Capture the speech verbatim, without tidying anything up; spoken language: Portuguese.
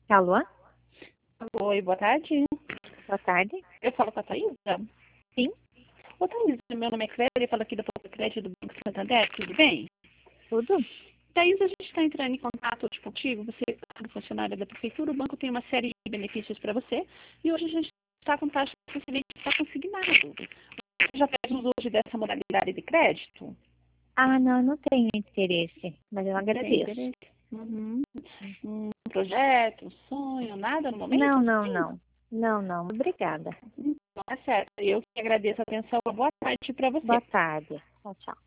Alô? Oi, boa tarde. Boa tarde. Eu falo com a Thaísa? Sim, Ô, Thaísa, meu nome é Clélia, eu falo aqui da Poupa Crédito do Banco Santander, tudo bem? tudo? Thaísa, a gente está entrando em contato hoje contigo, você é funcionária da Prefeitura, o banco tem uma série de benefícios para você, e hoje a gente está com taxa excelente para consignado. Você já fez uso hoje dessa modalidade de crédito? Ah, não, não tenho interesse, mas eu Não tem agradeço. interesse? Uhum. Um projeto, um sonho, nada no momento? Não, não, Sim. não. Não, não. Obrigada. Então, é certo. Eu que agradeço a atenção. Boa tarde para Boa você. tarde. Tchau, tchau.